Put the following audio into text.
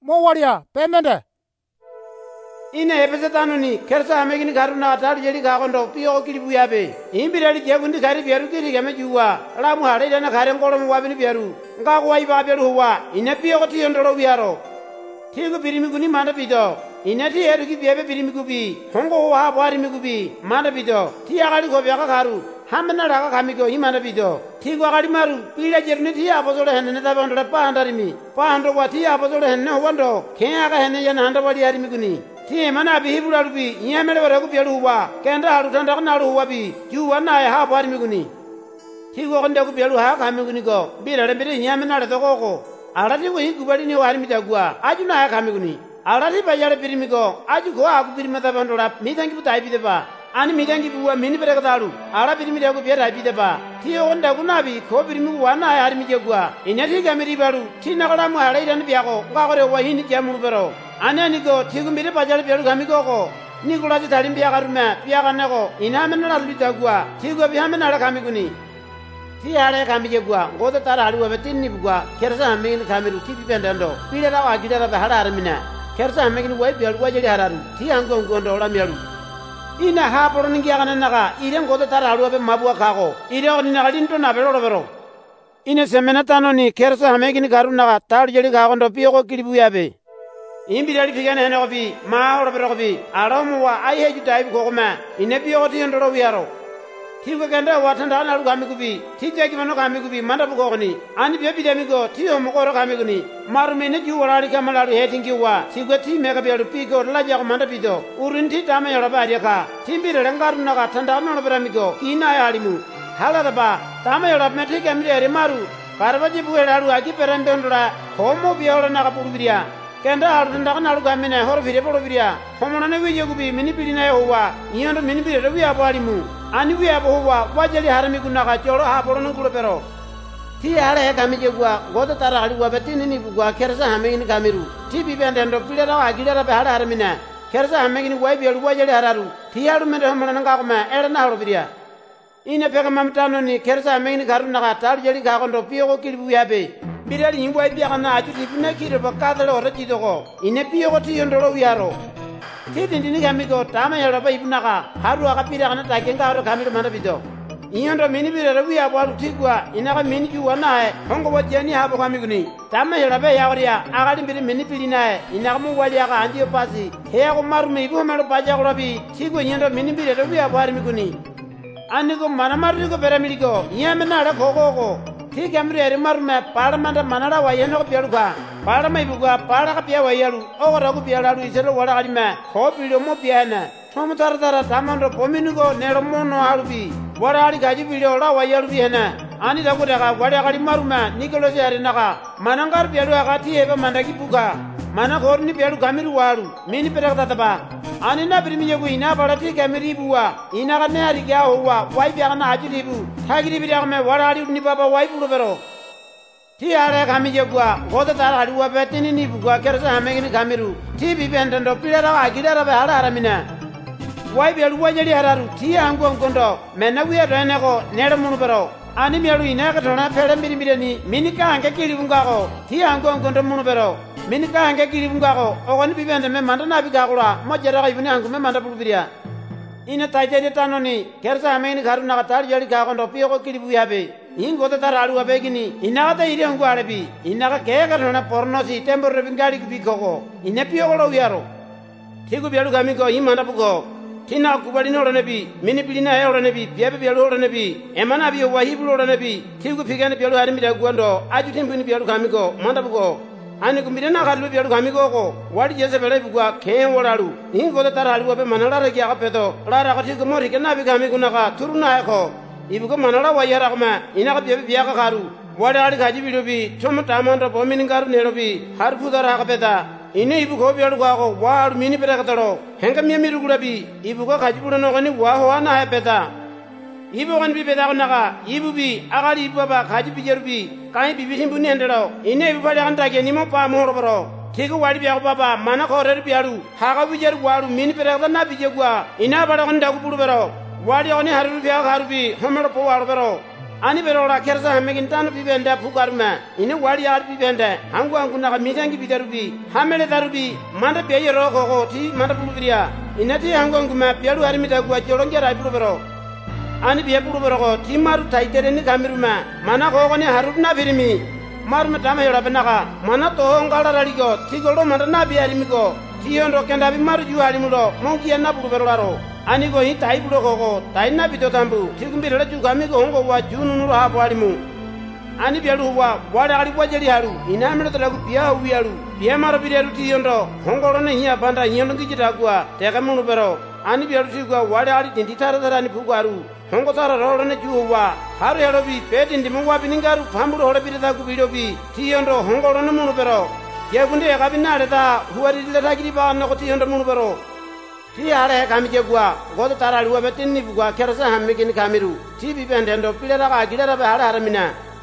mo waria pemende ine epesetanoni kersa hamegini garuna atar jeli gagondo piyo kilibu yabe imbirali jegundi gari biaru kiri game juwa lamu hare dana garen kolom wabini biaru ngago wai ba biaru huwa ine piyo ko tiyondoro biaro tigo birimi guni manda bido ine ti eru ki biebe birimi gubi hongo wa bwari mi gubi manda bido ti agali go biaka garu hamna raga kamigo imanda bido tigo agali maru pila jerni ti abozole henne da bondo pa andarimi pa ando wati abozole henne wando kenga henne yana handa wali ari mi guni ti mana bi hibularu bi nyamele wara ku biaru wa kenda haru tanda kana ru wa bi juwa na ya ha bwari mi guni tigo gonde ku biaru ha kami guni go bira re bire nyamena re toko alati ko higubali ni wari mi dagwa aju na ya kami guni alati bayare birimi go aju go aku birima da bondo la mi tangi butai bi de ba ani midangi buwa mini bereka dalu ala birimi dagu biara bi deba ti onda gunabi ko birimi wana ya armi jegwa inyati gamiri baru ti nakala mu ala idan biako ngakore wa hini jamu bero anani go ti gumbire bajal biaru gami go ni gula ti talim biaka rume biaka nego ina menala lu dagwa ti go bi hamena ala kami guni ti ala kami jegwa ngoda tara alu wa tinni bugwa kersa hamin kamiru ti bendando pile da wa gidara ba hara armina kersa hamin wai biaru wa jeli hararu ti ango ngondo la miaru ina ha poro ningi agana naga ire ngodo tara alu be mabua kago ire oni naga linto na bero bero ina semena tanoni kersa hamegini garu naga tar jeli kago ndo piyo ko kilibu yabe imbi dali figane hene ko bi ma oro bero ko bi aramu wa ai heju dai ko ma ine piyo ko tiyo ndo wiaro tigo ganda watanda na alu gami kubi tije ki mano gami kubi manda bu ko ni ani be bi demi go tiyo mo ko ro gami kuni maru mene ju warari kamala ru hetingi wa tigo ti mega be alu pigo la ja ko manda bido urinti tama yoro ba dia ka timbi re ngaru na ka tanda no berami go ina ya alimu hala da ba tama yoro meti kamri re maru karbaji bu elaru aki perende ndura homo bi yoro na ka puru biria kenda haru tanda kana alu gami na horo bire poro biria homo na ne wi kubi mini bilina yo wa iyondo mini bire re wi abalimu ani wi abowa wajali harami kunna ka choro ha poro nukulo pero ti ala kami jegwa godo tara ali wa betini ni bugwa kersa hamegini kamiru ti bi bende ndo pile ra agila ra be hala haramina kersa hamegini wai bi wajali hararu ti haru mende homo na ka kuma era na horo biria ine pega mamtano ni kersa hamegini garu na ka tar jali ka kondo piyo ko kilbu yabe birali ni wai bi kana aju ti bina kire ba kadale ora ti dogo ine piyo ko ti yondoro wiaro titi ndini kami go tama yaro ba ibunaka haru aka pira kana takenga ro kami manda bido iyondo mini bira ro wiya bwaru tigwa inaka mini ju wana e hongo wajani habo kami guni tama yaro ba yawriya akali mbiri mini pilina e inaka mu wali aka andio pasi heya ko maru me ibu maru paja ko robi tigwa iyondo mini bira ro wiya bwaru mi guni ani ko mana maru ko bera mi go yamena ra ko ti kamri ere marume paramanda manara wayeno ko biaruga parama ibuga para ka pia wayalu ogora ko bialalu isero wala kalime ko bilo mo piana tomo tara tamando pominugo nero mono alubi wala ali gaji bilo la wayalu bihena ani da ko daga wala kali marume nikolo jare naka manangar bialu akati ebe mandaki buga mana korni bialu gamiru walu mini perakta taba ani na birimiye ko ina barati gamiri buwa ina ka ne ari ga huwa wai biya na ajili bu thagiri biya me wala ali ni baba wai bulu bero ti are kamije gwa goda tara ali wa betini ni bugwa kersa hamegini gamiru ti bi benda ndo pilera wa gidara be hala haramina wai biya lu wajali hararu ti ango ngondo mena wiya rene ko nere munu bero ani mialu ina ka tona fere mbiri ni minika ange kili bunga ko ti ango ngondo munu bero minika ange kili bunga ko ogoni bi benda me manda na bi ga kula mo jara ga ibuni ango me manda bulubiria ina tajeri tanoni kersa hamegini garuna ka tar jali ga kondo piyo ko kili bu yabe ingo ta taralu abegini ina ta ire ngo arabi ina ka ke ga na pornosi tembo re bingali ku bi ko ina piyo ko lo yaro tigu bialu gami ko imanda bugo tina kubali no nabi mini bilina ya nabi biabe bialu nabi emana bi wahibu nabi tigu pigane bialu harimi da gondo aju timbini bialu gami ko manda bugo ani kumbirena galu bialu gami ko wadi jese bele bugwa ke wolalu ingo ta taralu abe manala re ya ka pedo lara ka tigu mori ke nabi gami kunaka turuna ko ibugo manala wayara kama ina ka biya ka garu wada ali gaji bidobi tomo tamando bo min garu nerobi har fudara ka beta ine ibugo bialu ko waru mini pera ka taro henga mi mi rugulabi ibugo gaji budono ko ni wa ho ana ha beta ibu kan bi beta naka ibu bi agali ibu ba gaji bijerubi kai bi bisimbu ni endero ine ibu fale kan tage ni mo pa mo roboro tigo wadi biya ko baba mana ko re biaru ha ka bijeru waru mini pera ka na bijegwa ina bara kan dagu buru bero wadi oni haru biya harubi homero po waru bero ani berola kersa hamegin tanu bibende pugaruma ini wali ar bibende hangu hangu naga mitangi bidarubi hamele darubi manda beye roko ti manda bulubiria inati hangu hangu ma biaru harimita gua jolongera ibulubero ani biye bulubero ko ti maru taitere ni kamiruma mana ko ni harubna birimi maru matama yora benaka mana to ngala raligo ti golo manda na biarimi ko ti yondo kenda bi maru juali mulo mongi na bulubero laro ani go hi tai bulo ko tai na bito tambu tikumbirela jugami ko hongo wa jununu ha bwalimu ani bialu wa wala ali wajeli haru ina melo tala ku biya wialu biya maro bialu ti yondo hongo ro ne hiya banda hiyo ngi jitagwa teka munu bero ani bialu ti gwa wala ali dindi tara tara ni pugaru hongo tara ro ne juwa haru hero bi peti ndi mu wa biningaru fambu ro bi ta ku bido bi ti yondo hongo ro ne munu bero ye kunde ya kabinare ta huari le ta kiri ba na ko ti yondo munu bero ti hare kamije gwa godo tarali wa betinni bugwa kersa hammigini kamiru ti bi bende ndo pilera ka gidara be hare hare mina